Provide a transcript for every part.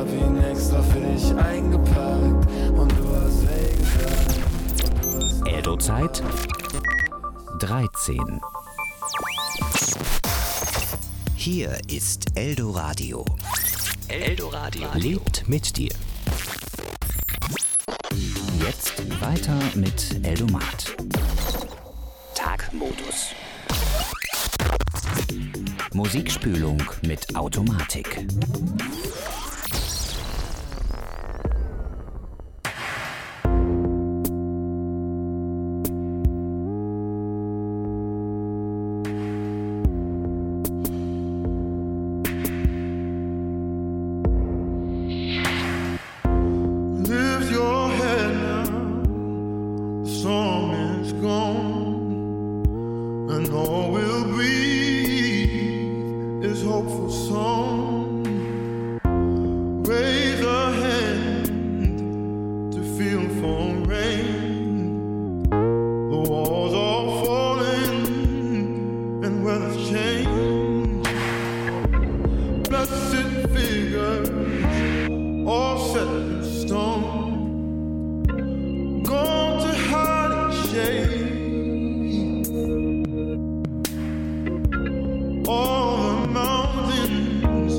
hab ihn extra für dich eingepackt und du hast gesagt. Eldo-Zeit 13. Hier ist Eldoradio. Eldoradio lebt mit dir. Jetzt weiter mit Eldomat. Tagmodus. Musikspülung mit Automatik. All the mountains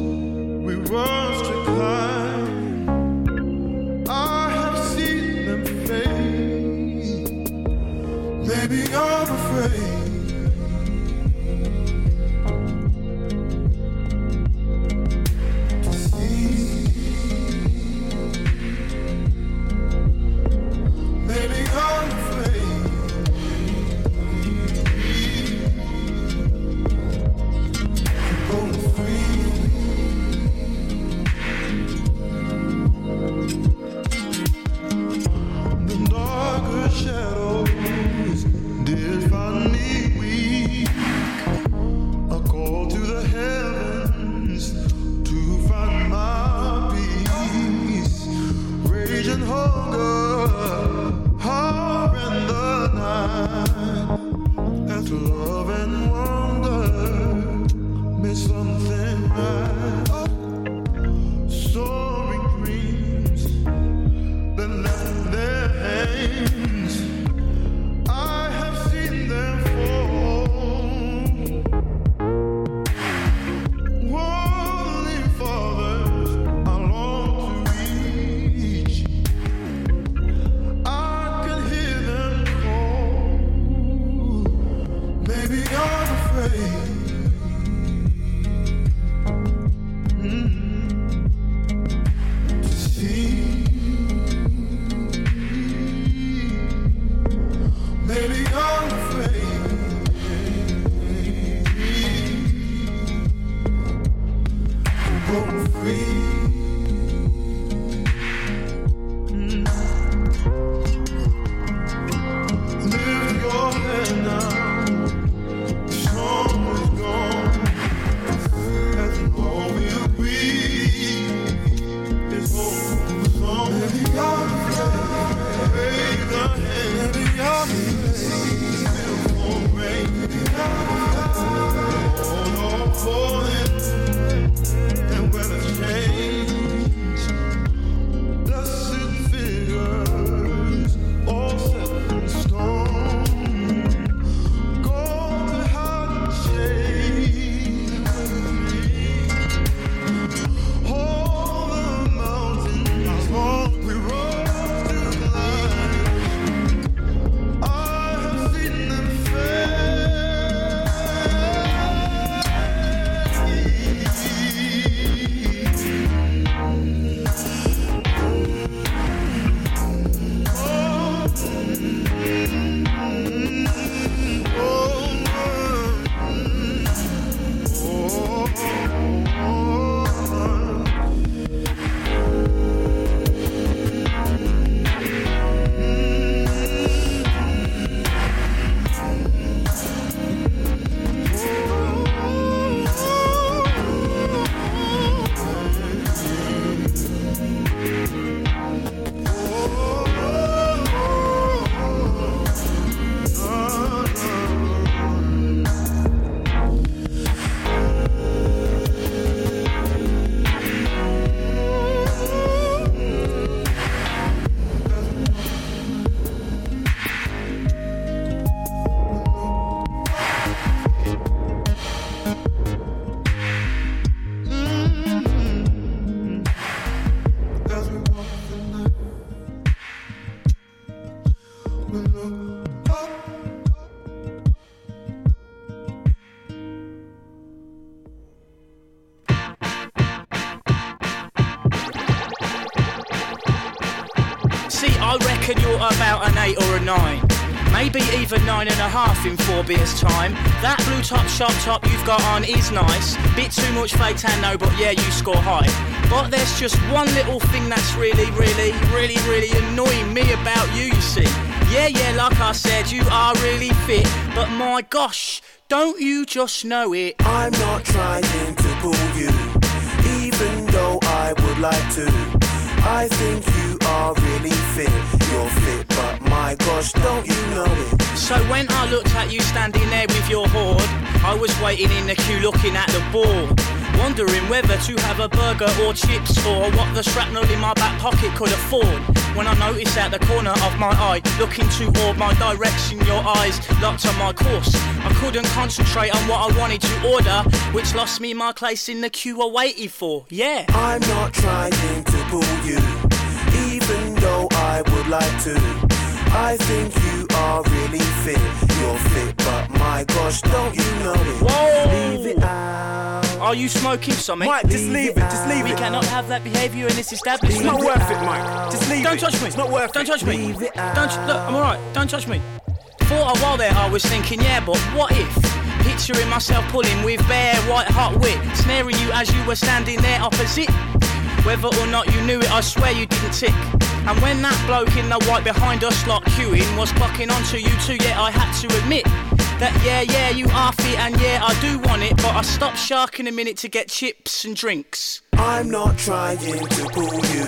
I reckon you're about an 8 or a 9. Maybe even 9.5 in 4 beers time. That blue top sharp top you've got on is nice. Bit too much fake tan, no, but yeah, you score high. But there's just one little thing that's really annoying me about you see. Yeah, like I said, you are really fit, but my gosh, don't you just know it? I'm not trying to pull you, even though I would like to. I think you are really fit, you're fit, but my gosh, don't you know it? So when I looked at you standing there with your hoard, I was waiting in the queue looking at the board, wondering whether to have a burger or chips or what the shrapnel in my back pocket could afford. When I noticed at the corner of my eye, looking toward my direction, your eyes locked on my course. I couldn't concentrate on what I wanted to order, which lost me my place in the queue I waited for, yeah. I'm not trying to pull you, even though I would like to. I think you are really fit, you're fit, but my gosh, don't you know it? Whoa! Leave it out. Are you smoking something? Mike, just leave it, just leave We it. cannot have that behaviour in this establishment. It's not worth it, Mike. Just leave it. Don't touch me. It's not worth it. Don't touch me. Leave it out. Look, I'm alright. Don't touch me. For a while there, I was thinking, yeah, but what if? Picturing myself pulling with bare white hot wit, snaring you as you were standing there opposite. Whether or not you knew it, I swear you didn't tick. And when that bloke in the white behind us lot queuing was clocking onto you too, yeah, I had to admit that yeah, you are fit and yeah, I do want it, but I stopped sharking a minute to get chips and drinks. I'm not trying to pull you,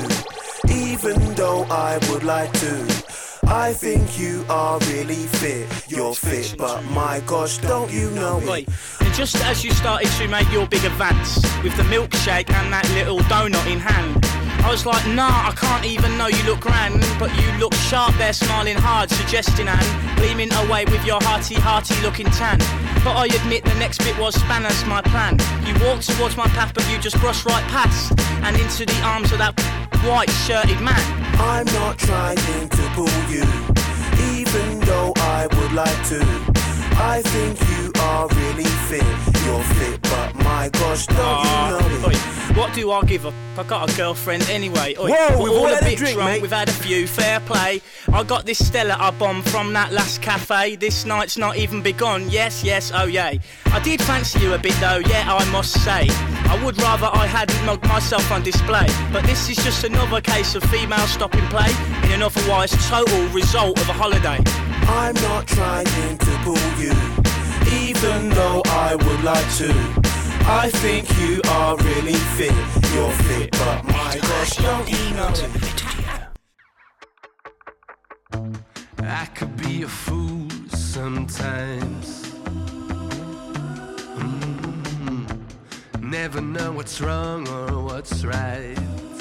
even though I would like to. I think you are really fit, you're fit, but my gosh, don't you know it? Oi. And just as you started to make your big advance with the milkshake and that little donut in hand, I was like, nah, I can't even know you look grand, but you look sharp there, smiling hard, suggesting and gleaming away with your hearty looking tan. But I admit the next bit was spanners my plan. You walked towards my path, but you just brushed right past and into the arms of that white shirted man. I'm not trying to pull you, even though I would like to. I think you are really fit, you're fit, but my gosh, don't you know it? Oi, what do I give up? I got a girlfriend anyway. Oi, Whoa, we're we've all all a had a bit drink, drunk, mate. we've had a few, fair play. I got this Stella I bombed from that last cafe. This night's not even begun, yes, oh yay. I did fancy you a bit though, yeah, I must say. I would rather I hadn't mugged myself on display, but this is just another case of female stopping play in an otherwise total result of a holiday. I'm not trying to pull you, even though I would like to. I think you are really fit, you're fit, but my gosh, don't you know it? I could be a fool sometimes. Never know what's wrong or what's right.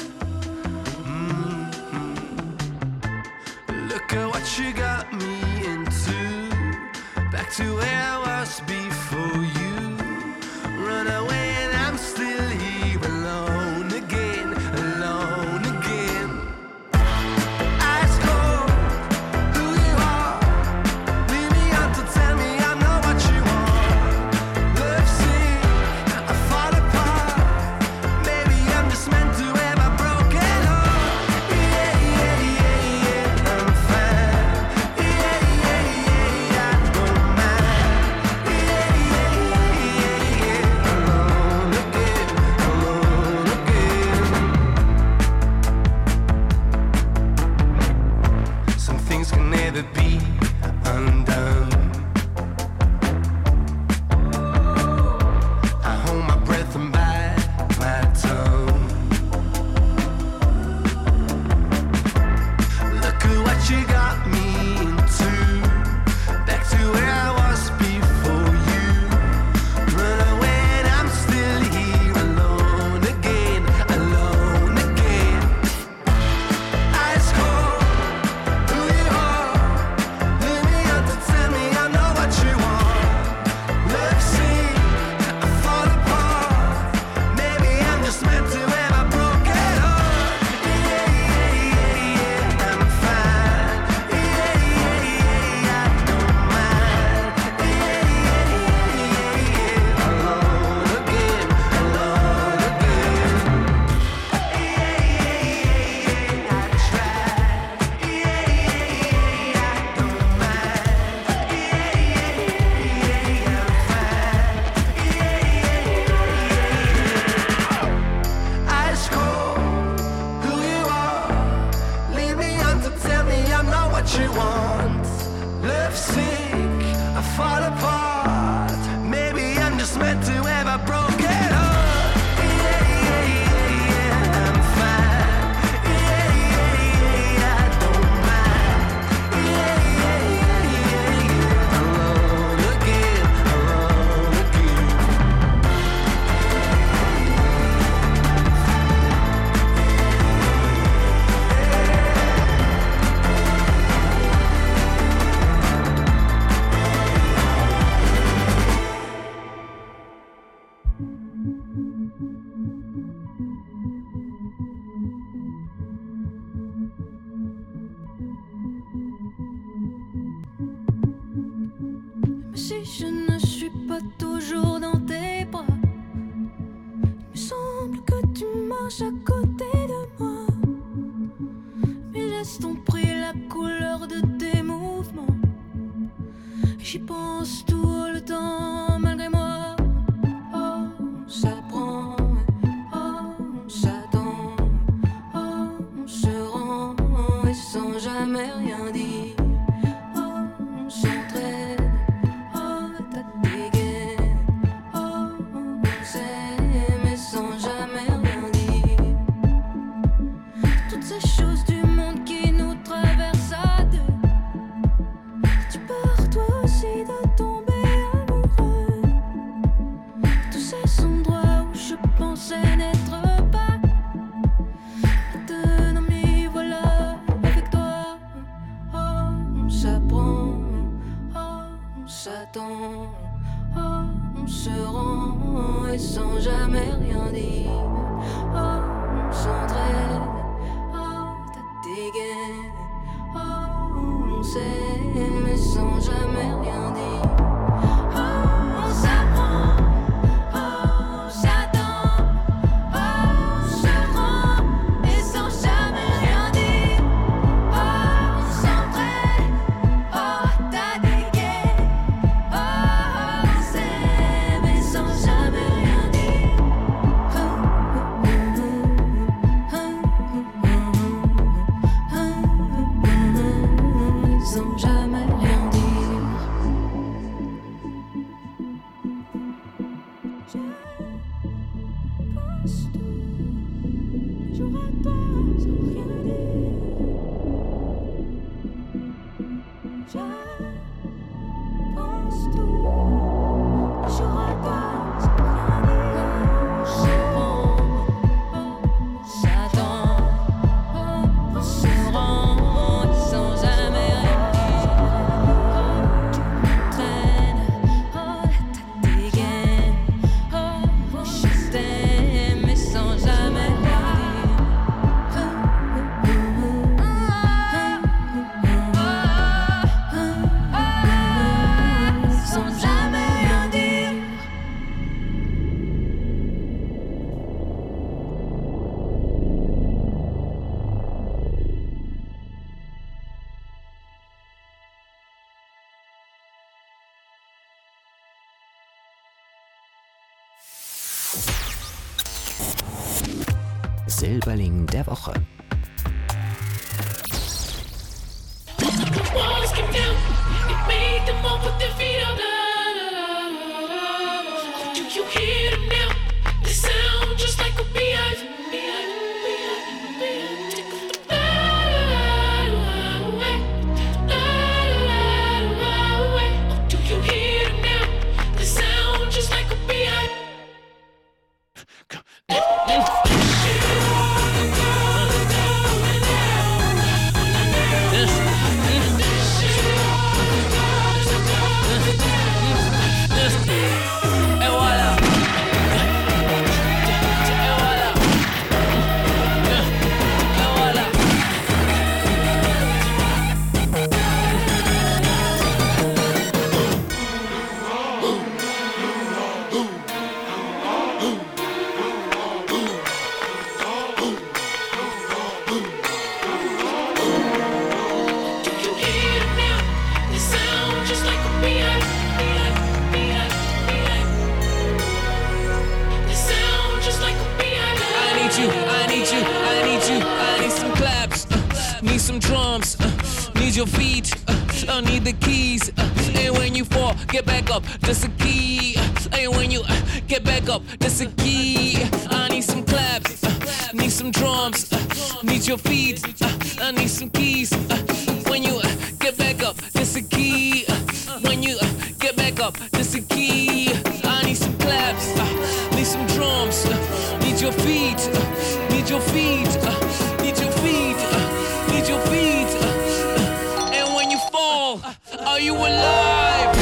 Look at what you got me into. Back to where I was before you. Run away and I'm still here alone again, alone again. Ice cold, who you are. Leave me out to tell me I'm not what you want. Love sick, I fall apart. Maybe I'm just meant to have a broken heart. Yeah, I'm fine. Yeah, I don't mind. Yeah, ne suis pas toujours dans tes bras. Il me semble que tu marches à côté de moi. Mes gestes ont pris la couleur de tes mouvements. J'y pense tout le temps malgré moi. Oh, ça prend, oh, ça tend, oh, on se rend et sans jamais rien dire. Oh, on s'entraîne, oh, t'as des gaines. Oh, on s'aime et sans jamais rien dire. Toutes ces choses du monde qui nous traversent à deux. Tu pars toi aussi de tomber amoureux. Tous ces endroits où je pensais n'être pas. Maintenant m'y voilà avec toi. Oh, on s'apprend, oh, on s'attend, oh, on se rend et sans jamais rien dire. Oh, on s'entraîne, oh, t'as des gaines. Oh, on s'aime mais sans jamais rien dire. Oh, on s'apprend, oh, on s'attend, oh, on se rend et sans jamais rien dire. Oh, on s'entraîne, oh, t'as des gaines. Oh, on s'aime et sans jamais rien dire. Sans jamais rien dire. Je pense tous les jours à toi sans rien dire. Je pense tous les jours à toi sans rien dire. Je prends, oh, j'attends, oh, on se rend sans jamais rien dire. Tu traînes, oh, t'as des gaines. Oh, je t'aime mais sans jamais rien dire. Sans jamais rien dire. Silberling der Woche. Walls came down, it made them all put their feet up. Oh, do you hear them now? They sound just like a beehive. Take the battle away. Oh, do you hear them now? They sound just like a beehive. Need some drums, need your feet, I need the keys. And when you fall, get back up, that's a key. And when you get back up, that's a key. I need some claps, need some drums, need your feet, I need some keys. When you get back up, that's a key. When you get back up, that's a key. I need some claps, need some drums, need your feet, need your feet, need your feet, need your feet. And when you fall, are you alive?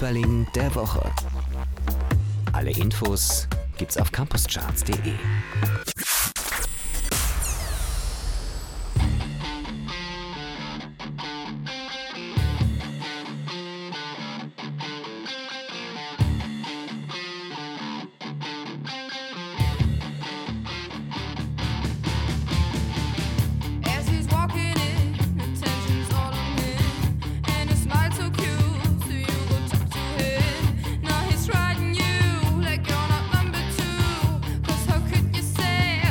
Neuerling der Woche. Alle Infos gibt's auf campuscharts.de. Say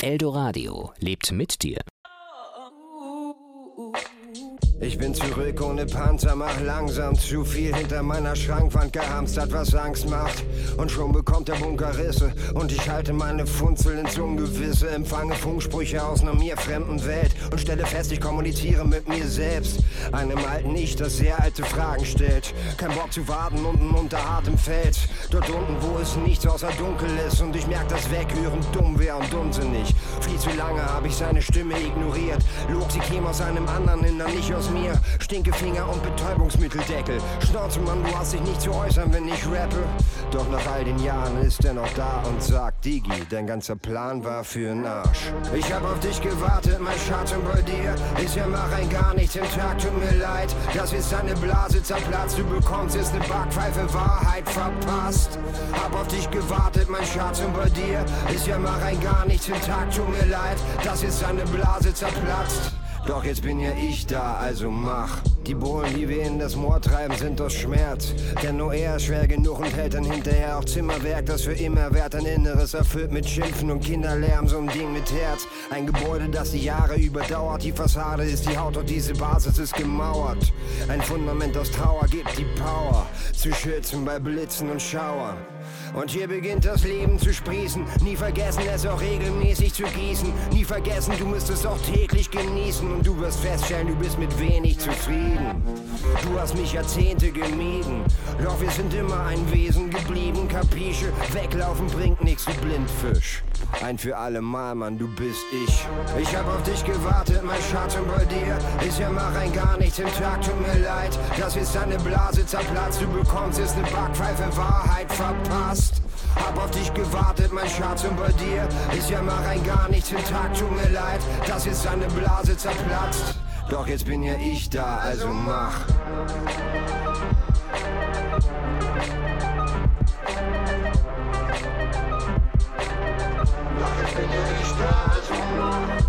Eldoradio lebt mit dir. Ich bin zurück ohne Panzer, mach langsam zu viel hinter meiner Schrankwand gehamstert, was Angst macht. Und schon bekommt der Bunker Risse und ich halte meine Funzel ins Ungewisse. Empfange Funksprüche aus einer mir fremden Welt und stelle fest, ich kommuniziere mit mir selbst. Einem alten Ich, das sehr alte Fragen stellt. Kein Bock zu warten unten unter hartem Feld. Dort unten, wo es nichts außer dunkel ist und ich merk, dass Weghören dumm wär und unsinnig. Viel zu lange hab ich seine Stimme ignoriert. Log, sie käme aus einem anderen Inder, nicht aus mir. Stinkefinger und Betäubungsmitteldeckel. Schnauze, Mann, du hast dich nicht zu äußern, wenn ich rappe. Doch nach all den Jahren ist er noch da und sagt, Digi, dein ganzer Plan war für'n Arsch. Ich hab auf dich gewartet, mein Schatz, und bei dir ist ja mal rein gar nichts im Tag. Tut mir leid, dass jetzt deine Blase zerplatzt. Du bekommst jetzt ne Backpfeife Wahrheit verpasst. Hab auf dich gewartet, mein Schatz, und bei dir ist ja mal rein gar nichts im Tag. Tut mir leid, dass jetzt deine Blase zerplatzt. Doch jetzt bin ja ich da, also mach. Die Bohlen, die wir in das Moor treiben, sind aus Schmerz. Denn nur er ist schwer genug und hält dann hinterher auch Zimmerwerk, das für immer währt. Ein Inneres erfüllt mit Schimpfen und Kinderlärm, so ein Ding mit Herz. Ein Gebäude, das die Jahre überdauert. Die Fassade ist die Haut und diese Basis ist gemauert. Ein Fundament aus Trauer gibt die Power, zu schützen bei Blitzen und Schauern. Und hier beginnt das Leben zu sprießen. Nie vergessen, es auch regelmäßig zu gießen. Nie vergessen, du musst es auch täglich genießen. Und du wirst feststellen, du bist mit wenig zufrieden. Du hast mich Jahrzehnte gemieden. Doch wir sind immer ein Wesen geblieben. Kapische, weglaufen bringt nichts, du Blindfisch. Ein für alle Mal, Mann, du bist ich. Ich hab auf dich gewartet, mein Schatz, und bei dir ist ja mal rein gar nichts im Tag. Tut mir leid, dass jetzt deine Blase zerplatzt. Du bekommst jetzt ne Backpfeife Wahrheit verpasst. Hab auf dich gewartet, mein Schatz, und bei dir ist ja mal rein gar nichts im Tag. Tut mir leid, dass jetzt deine Blase zerplatzt. Doch jetzt bin ja ich da, also mach. Doch jetzt bin ja ich da, also mach.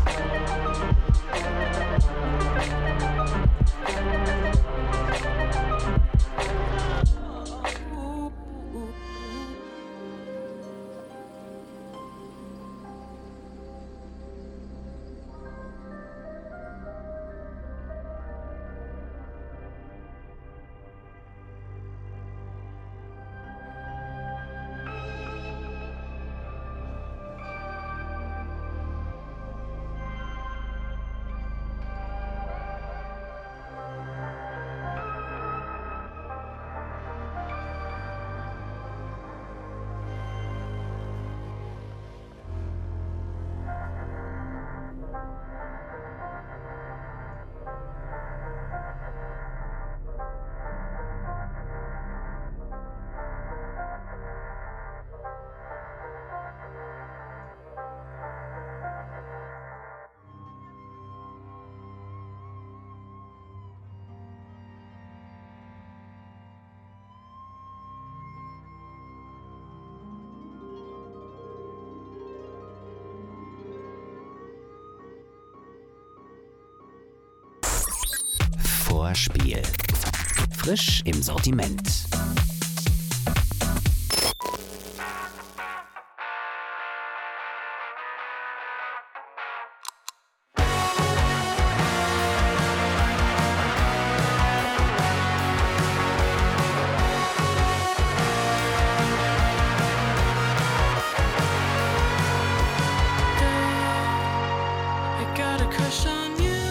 Vorspiel. Frisch im Sortiment.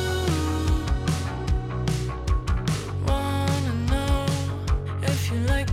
Wanna know if you like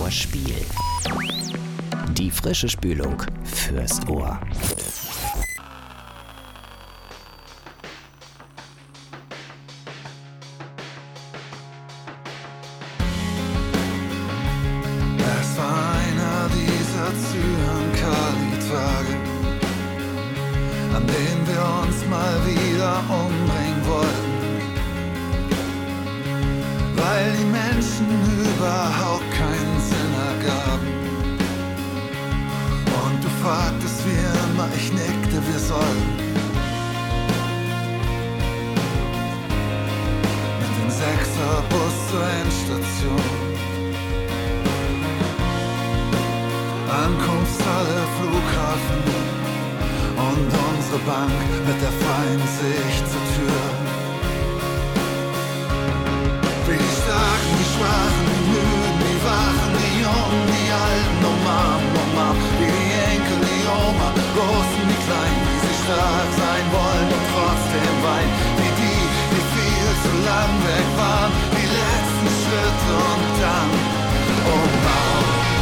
Vorspiel. Die frische Spülung fürs Ohr. Es war einer dieser Zyankali-Tage, an denen wir uns mal wieder umbringen wollten, weil die Menschen überhaupt keinen Sinn ergaben. Und du fragtest wie immer, ich nickte, wir sollten mit dem 6er-Bus zur Endstation. Ankunftshalle, Flughafen und unsere Bank mit der freien Sicht zur Tür. Wie die Starken, die Schwachen, die Müden, die Wachen, die Jungen, die Alten, Mama, wie die Enkel, die Oma, Großen, die Kleinen, die sie stark sein wollen und trotzdem weinen, wie die viel zu lang weg waren, die letzten Schritte und dann, oh wow.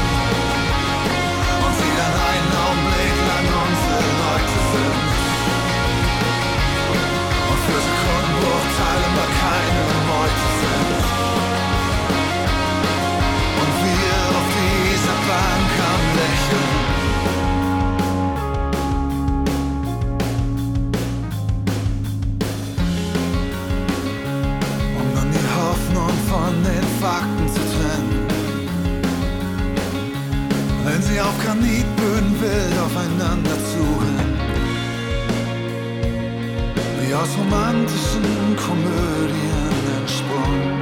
Und sie dann einen Augenblick lang unsere Leute sind und für Sekundenbruchteile mal keine Meute sind. Und wir auf dieser Bank am Lächeln. Um dann die Hoffnung von den Fakten zu trennen. Wenn sie auf Granitböden wild aufeinander zurennen. Wie aus romantischen Komödien entsprungen.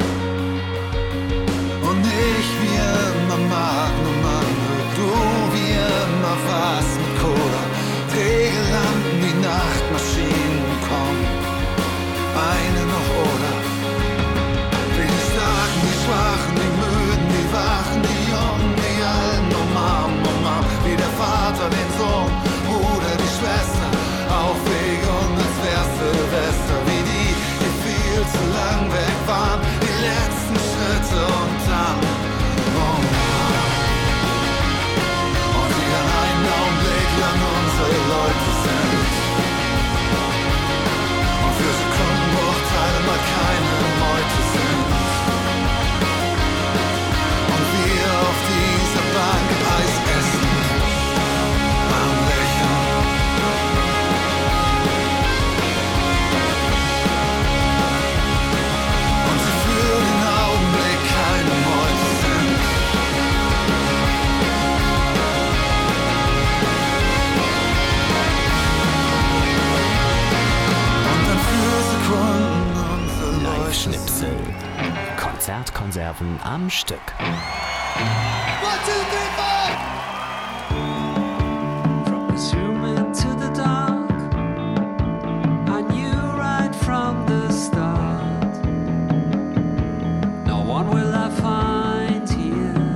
Und ich wie immer Magnum Mango, du wie immer was mit Cola. Regellampen, die Nachtmaschinen kommen, eine noch oder. Wie die Starken, die Schwachen, die Müden, die Wachen, die Jungen, die Alten, oh Mama, wie der Vater den Sohn, Bruder die Schwester, Aufwege und als wär's Silvester, wie die viel zu lang weg waren, die letzten Schritte und dann, oh Mann. Und die an einen Augenblick lang unsere Leute sind. Und für Sekundenbruchteile mal keine Meute sind. Und wir auf dieser Bank Eis essen, am Lächeln. Und sie für den Augenblick keine Meute sind. Und dann für Sekunden unsere Leute. Live-Schnipsel. Konzertkonserven am Stück. 1, 2, 3, 4! From the zoom into the dark, I knew right from the start, no one will I find here,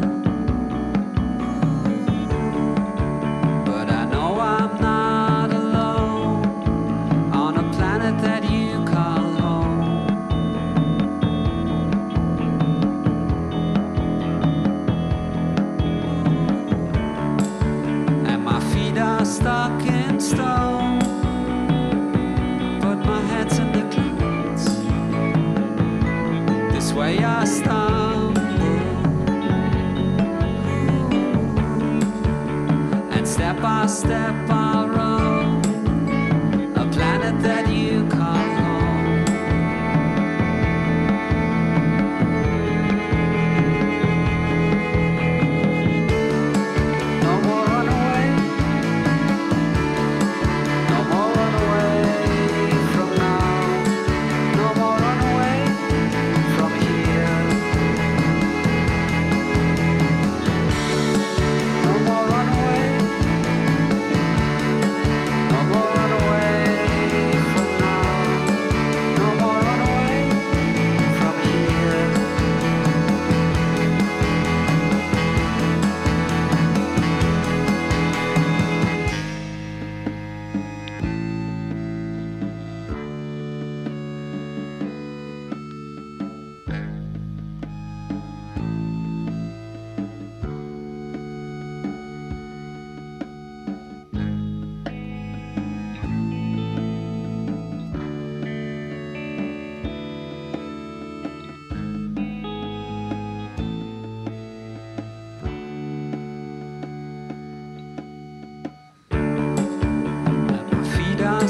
but I know I'm not alone on a planet that you call home.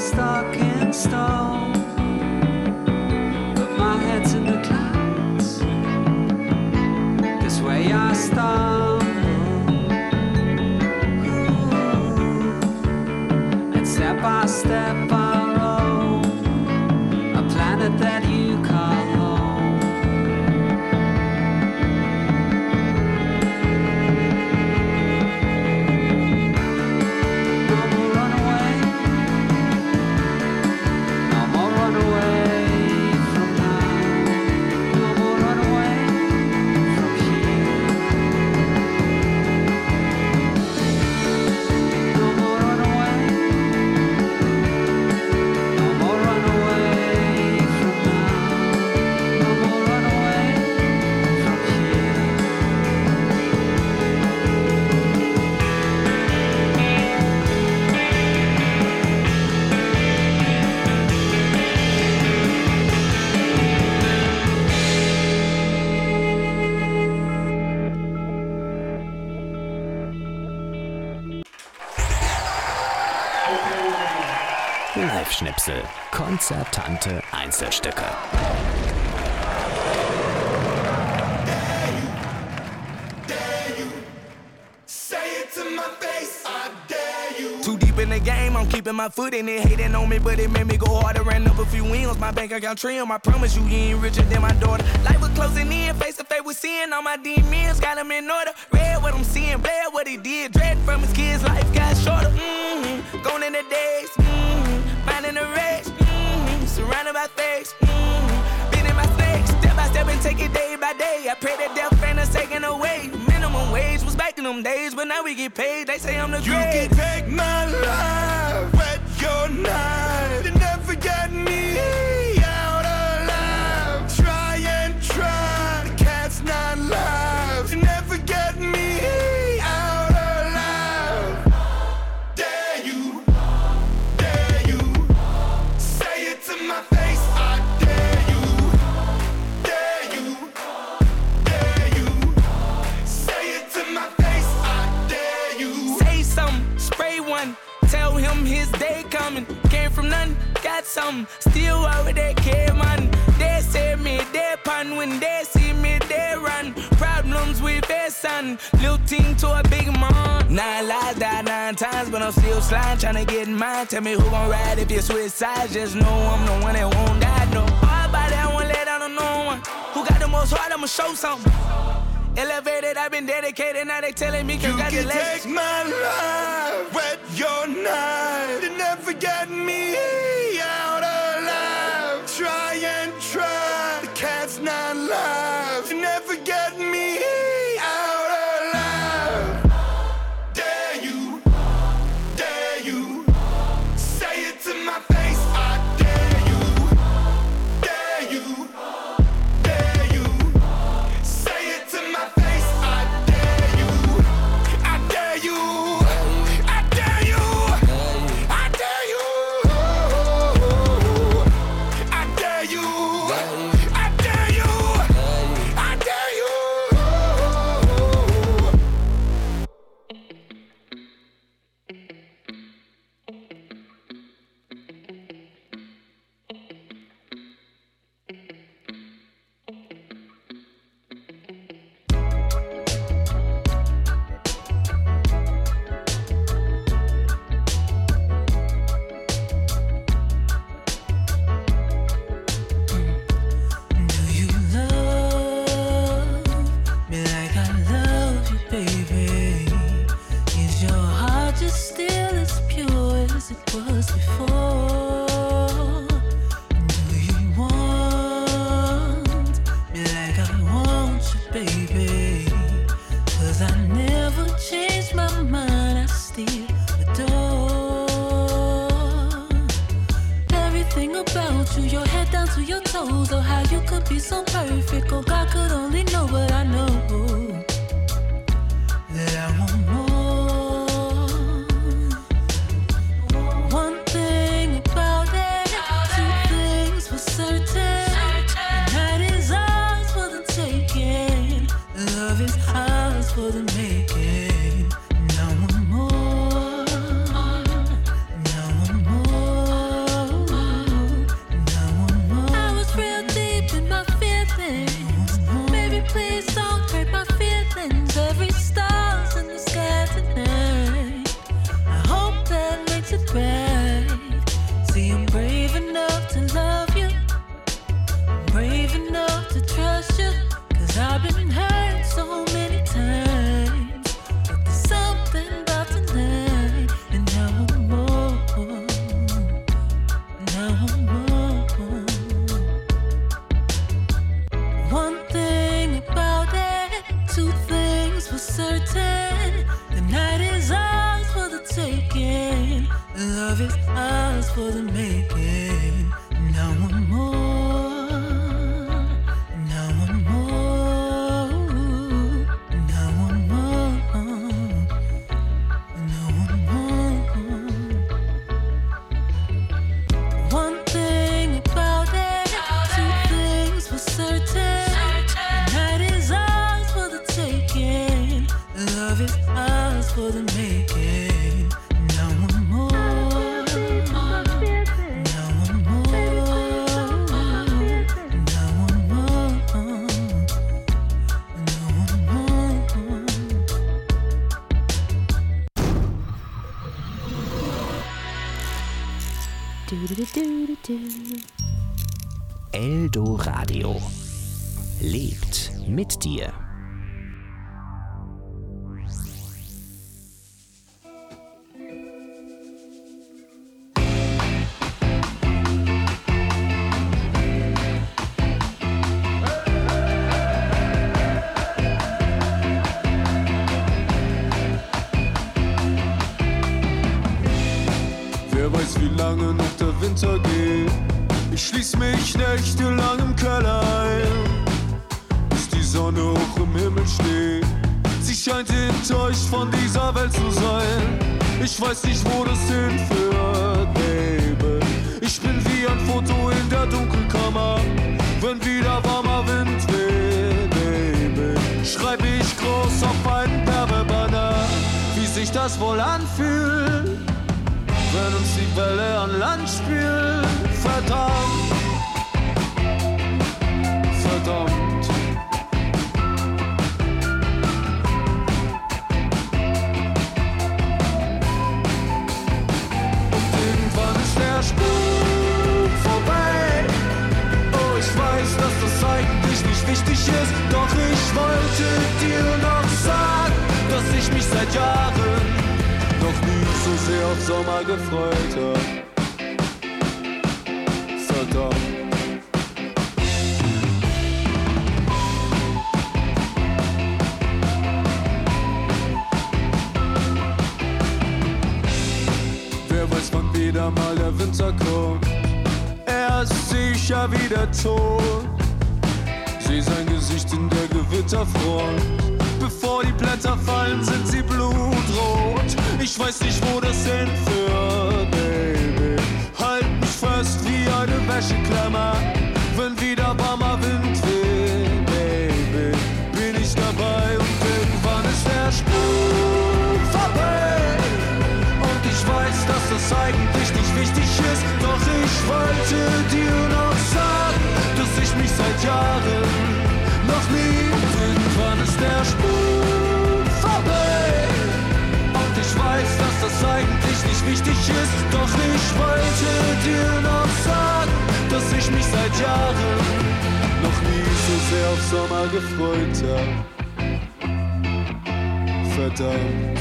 stuck in stone, but my head's in the clouds. This way I stumble, and step by step I roam a planet that you call home. No more runaway, no more runaway from now, no more runaway from here, no more runaway, no more runaway from now, no more runaway from here. Live-Schnipsel. Konzertante Einzelstücke. Too deep in the game, I'm keeping my foot in it. Hating on me, but it made me go harder. Ran up a few wins, my bank account trim. I promise you, he ain't richer than my daughter. Life was closing in, face to face with sin. All my demons got him in order. Read what I'm seeing, bled what he did. Dread from his kids, life got shorter. Gone in the days, minding the race. Surrounded by fakes, been in my snakes. Step by step and take it day by day. I pray that death ain't us taken away. Minimum wage was back in them days, but now we get paid. They say I'm the great. You can take my life, wet your knife, and never get me out alive. Try and try, the cat's not live. You never get me out alive. Dare you, dare you, say it to my face. I dare you, dare you, dare you, say it to my face. I dare you. Say something, spray one. Tell him his day coming. Came from nothing, got something. Still out with that care, man. They say me, they pun. When they see me, they run. Problems with their son. Little team to a big man. 9 lives, died 9 times, but I'm still sliding, trying to get in mine. Tell me who gon' ride if you switch sides. Just know I'm the one that won't die, no. All about that, I won't let down on no one. Who got the most heart, I'ma show something. Elevated, I've been dedicated, now they telling me congratulations. You can take my life, wet your knife, and never get me out alive. Try and try, the cat's not live. You never get me out alive. Dare you, say it to my face. I dare you, dare you, dare you, say it to my face. I dare you, I dare you, I dare you, I dare you, I dare you, I dare you, I dare you. Do you love me like I love you, baby? Is your heart just still as pure as it was before? Do you want me like I want you, baby? 'Cause I never changed my mind, I still adore everything about you, your head down to your toes. Oh, how you could be so perfect. Oh, God could only know, but I know that I want more. One thing about it, two things for certain, and that is ours for the taking. Love is ours for the making. And I want more. And I want more. for the making. Now one more. Now one more. Now one more. Now one more. One thing about it, two things for certain. The night is ours for the taking. Love is ours for the making. Now one more. Now one more. Now one more. Now one more. Eldo Radio lebt mit dir. Wer weiß, wie lange noch der Winter geht. Ich schließ mich nächtelang im Keller ein, bis die Sonne hoch im Himmel steht. Sie scheint enttäuscht von dieser Welt zu sein. Ich weiß nicht, wo das hinführt, Baby. Ich bin wie ein Foto in der Dunkelkammer, wenn wieder warmer Wind weht, Baby. Schreibe ich groß auf einen Werbebanner, wie sich das wohl anfühlt, wenn uns die Welle an Land spielt. Verdammt, verdammt. Und irgendwann ist der Spuk vorbei. Oh, ich weiß, dass das eigentlich nicht wichtig ist, doch ich wollte dir noch sagen, dass ich mich seit Jahren noch nie so sehr auf Sommer gefreut hab. Verdammt. Wer weiß, wann wieder mal der Winter kommt. Er ist sicher wieder tot. Seh sein Gesicht in der Gewitterfront. Bevor die Blätter fallen, sind sie blutrot. Ich weiß nicht, wo das hinführt, Baby. Halt mich fest wie eine Wäscheklammer, wenn wieder warmer Wind weht, Baby. Bin ich dabei und irgendwann ist der Spuk vorbei. Und ich weiß, dass das eigentlich nicht wichtig ist, doch ich wollte dir noch sagen, dass ich mich seit Jahren noch nie. Irgendwann ist der Spuk vorbei. Und ich weiß, dass das eigentlich nicht wichtig ist, doch ich wollte dir noch sagen, dass ich mich seit Jahren noch nie so sehr auf Sommer gefreut hab. Verdammt.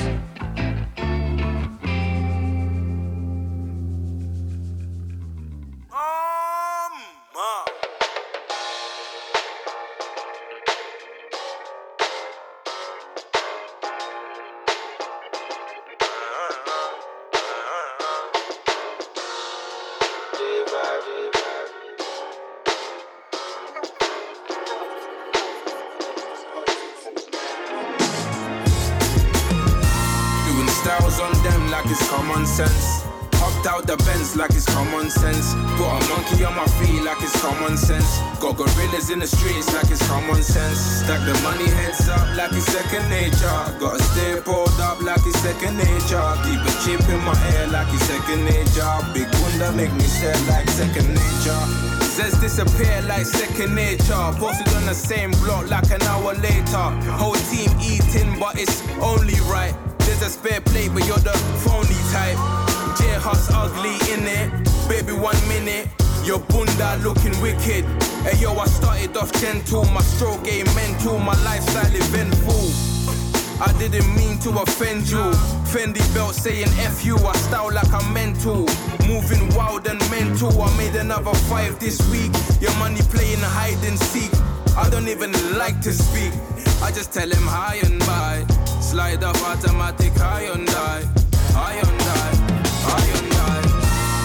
Styles on them like it's common sense. Hopped out the Benz like it's common sense. Got a monkey on my feet like it's common sense. Got gorillas in the streets like it's common sense. Stack the money heads up like it's second nature. Gotta stay pulled up like it's second nature. Keep a chip in my ear like it's second nature. Big wonder make me stare like second nature. Says disappear like second nature. Posted on the same block like an hour later. Whole team eating but it's only right. There's a spare plate but you're the phony type. J-Hus ugly in it. Baby 1 minute. Your bunda looking wicked. Hey yo, I started off gentle. My stroke game mental. My lifestyle eventful. I didn't mean to offend you. Fendi belt saying F you. I style like I'm mental. Moving wild and mental. I made another 5 this week. Your money playing hide and seek. I don't even like to speak. I just tell him hi and bye. Slide up automatic Hyundai. Hyundai. Hyundai. Doing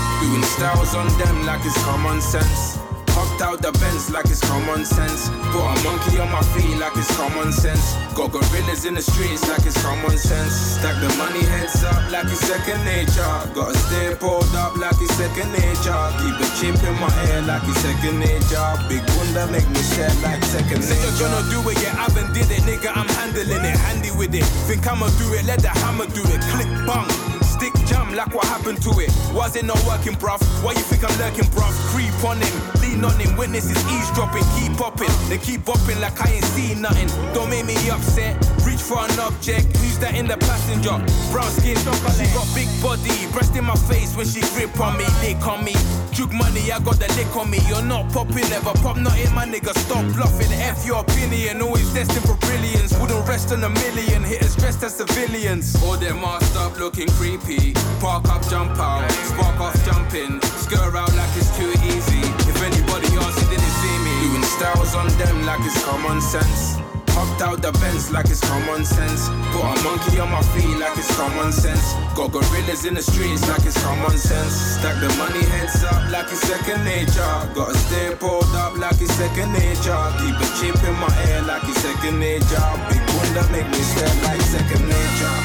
styles on them like it's common sense. Hopped out the Benz like it's common sense. Put a monkey on my feet like it's common sense. Got gorillas in the streets like it's common sense. Stack the money heads up like it's second nature. Gotta stay pulled up like it's second nature. Keep a chip in my ear like it's second nature. Big bunda make me set like second nature. Nigga gonna do it, yeah, I haven't did it. Nigga, I'm handling it, handy with it. Think I'ma do it, let the hammer do it. Click, bang. Stick jam like what happened to it. Was it not working, bruv? Why you think I'm lurking, bruv? Creep on him, lean on him. Witnesses eavesdropping, keep popping. They keep bopping like I ain't seen nothing. Don't make me upset. Reach for an object. Who's that in the passenger? Brown skin, she got big body. Breast in my face when she grip on me, lick on me. Jug money, I got the lick on me. You're not popping, never pop nothing, my nigga. Stop bluffing. F your opinion, always destined for brilliance. Wouldn't rest on a million. Hitters dressed as civilians. All them masked up looking creepy. Park up, jump out, spark off jumping, skirt out like it's too easy. If anybody else didn't see me, doing styles on them like it's common sense. Hopped out the Benz like it's common sense. Put a monkey on my feet like it's common sense. Got gorillas in the streets like it's common sense. Stack the money heads up like it's second nature. Gotta stay pulled up like it's second nature. Keep a chip in my ear like it's second nature. Big bunda make me step like second nature.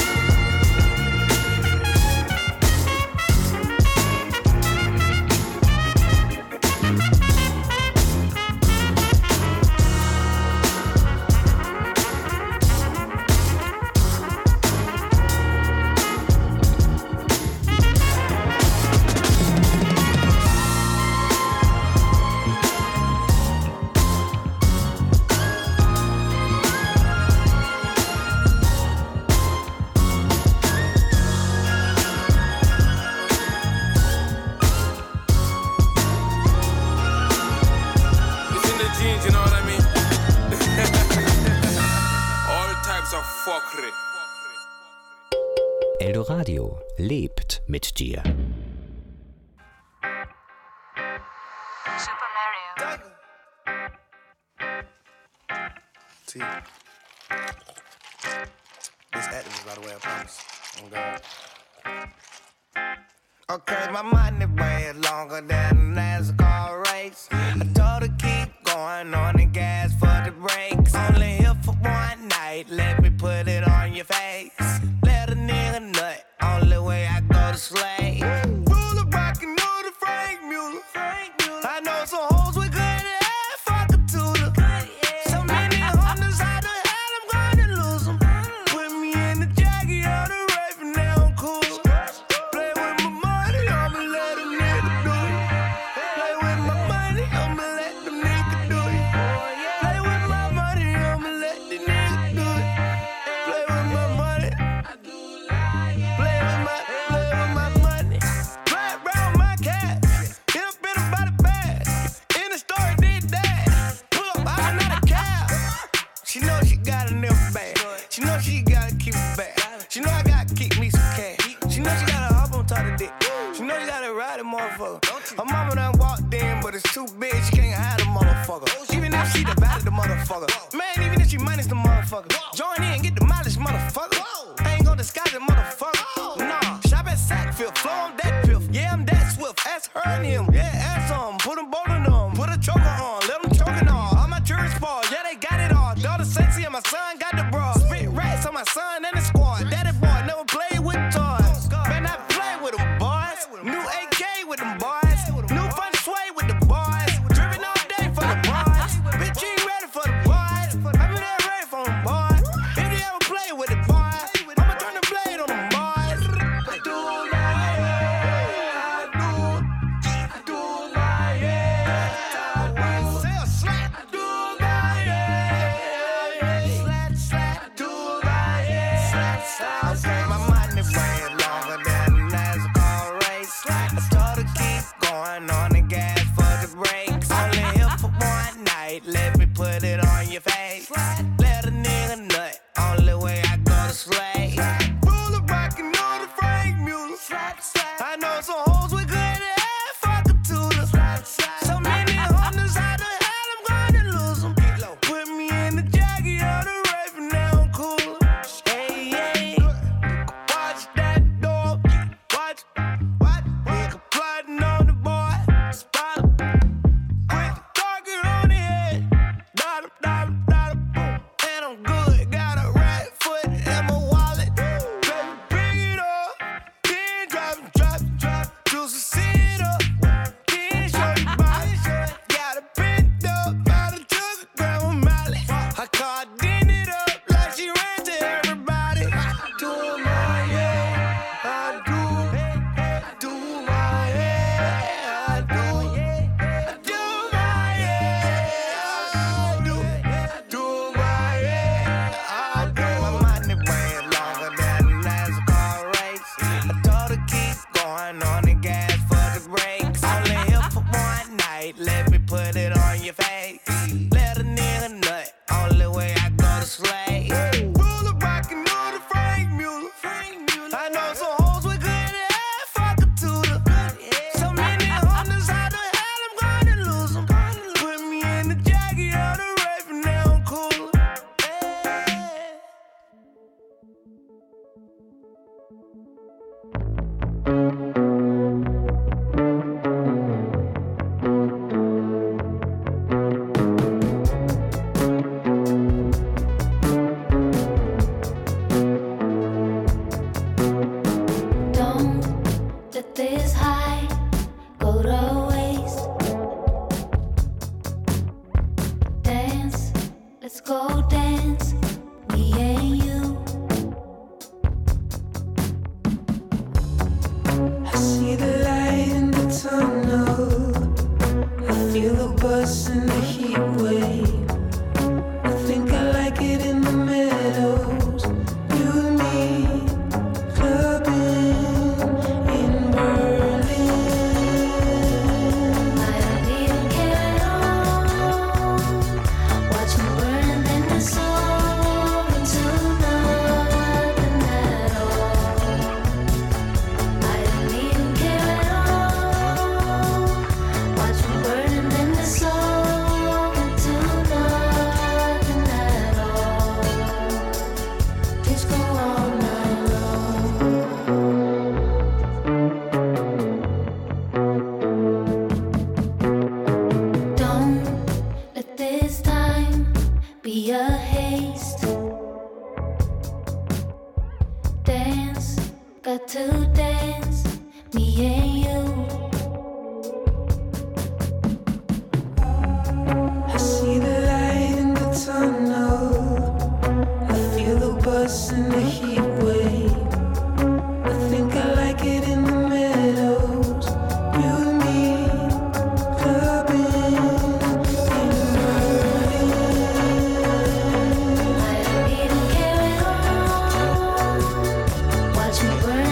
Eldoradio lebt mit dir. Super Mario. T. This activist, by the way, I promise. Oh God. Okay, my money way longer than a NASCAR race. I told her keep going on the gas for the brakes. Only here for one night, let me put it on your face. Let a nigga nut, only way I go to slay. Ruler rockin' know the Frank Mueller. I know some hoes with good head, fuck a tutor. So many hundreds, how the hell I'm gonna lose them? Put me in the jacket, on the rape, and now I'm cool. Play with my money, I'ma let a nigga do it. Play with my money, I'ma let the nigga do it. Play with my money, I'ma let the nigga do it. Play with my money. Play with my money. Play around my cash. Hit up in about a bag. In the store, did that. Pull up, I'm not a cab. She know she got a nigga bag. She know she gotta keep it back. She know I gotta keep me some cash. She know she gotta hop on top of dick. She know she gotta ride a motherfucker. Her mama done walked in, but it's too big, she can't hide the motherfucker. Even if she divided the motherfucker. Man, even if she minus the motherfucker. Join in, get the mileage, motherfucker. I ain't gon' disguise it, motherfucker. Nah, shop at Sackfield, flow on that piff. Yeah, I'm that swift, ask her and him. Yeah, ask them, put them both in them. Put a choker on, let them choking on. All my jewelry spoil, yeah, they got it all. Daughter sexy and my son got the bra. Spit rats on my son and the squad. Daddy boy never played with toys. Man, not play with them boys. New AK with them boys. New fun sway with the boys. Driven all day for the boys. Bitch, you ain't ready for the boys. I been there ready for them boys. If you ever play with the boys, I'ma turn the blade on them boys. I do my head. I do my head. Say a slat. I do my head. Slat, slat. I do my head. Slat, slat. Okay, my money way longer than a NASCAR race. I told her keep going on the gas for the brakes. Only here for one night, let me put it on your face. Let a nigga nut, only way I go to slay. Ruler rockin' know the Frank Mueller. I know some hoes with good head, fuck a tutor. So many hundreds, how the hell I'm gonna lose them? Put me in the jacket, on the rape, and now I'm cool. Hey, hey, watch that door, watch, nigga plotting night, let me put it on your face. Let a nigga nut, only way I go to slay. Ruler rockin' on the Frank Mueller. I know some hoes with good ass, fuck a tutor. So many hunters, how the hell I'm gonna lose them? Put me in the jacket of the rape and now I'm cooler. This high go to waste. Dance, let's go dance, me and you. I see the light in the tunnel. I feel the buzz in the heat wave. I think I like it in the meadows. You and me, clubbing. To dance, me and you. I see the light in the tunnel. I feel the buzz in the heat wave. I think I like it in the meadows. You and me, clubbing in Berlin. I don't even care at all. Watch me burn.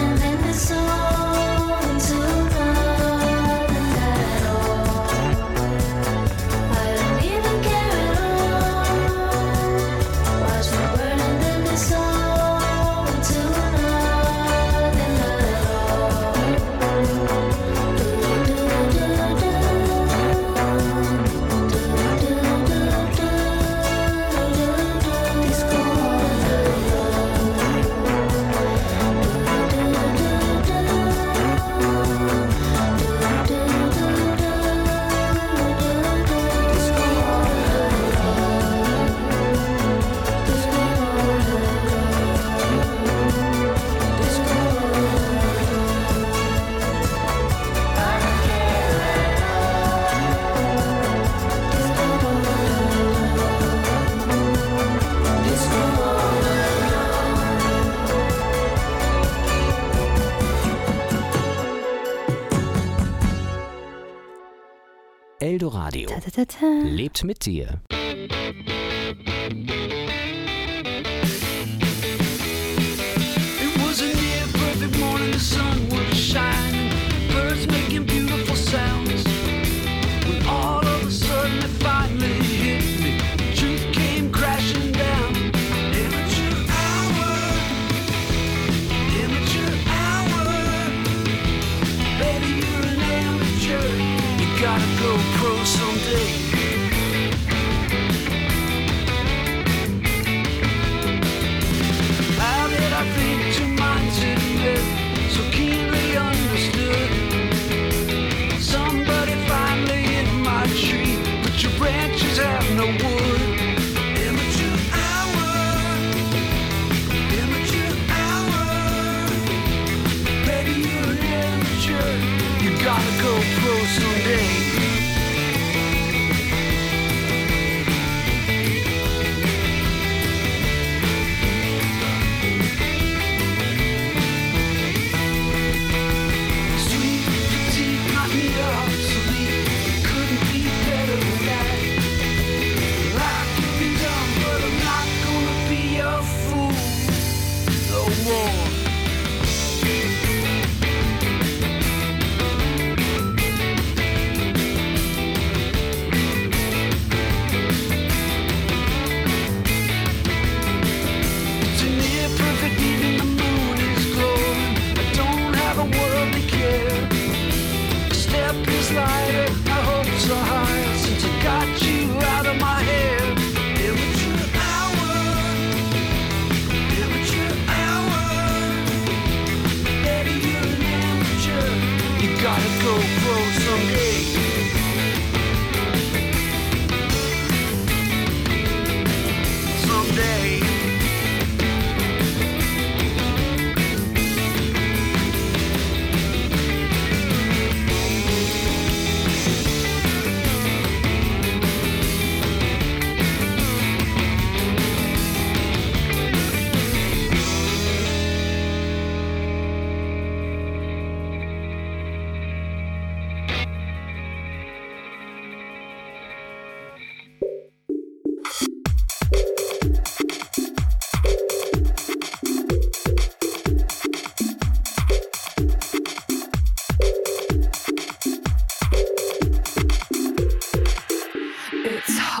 Eldoradio lebt mit dir. It was a near perfect morning, the sun was shining, birds making beautiful sounds. When all of a sudden it finally hit me, the truth came crashing down. Amateur hour, amateur hour. Baby, you're an amateur, you gotta go pro someday.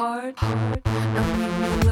heart. Now meet me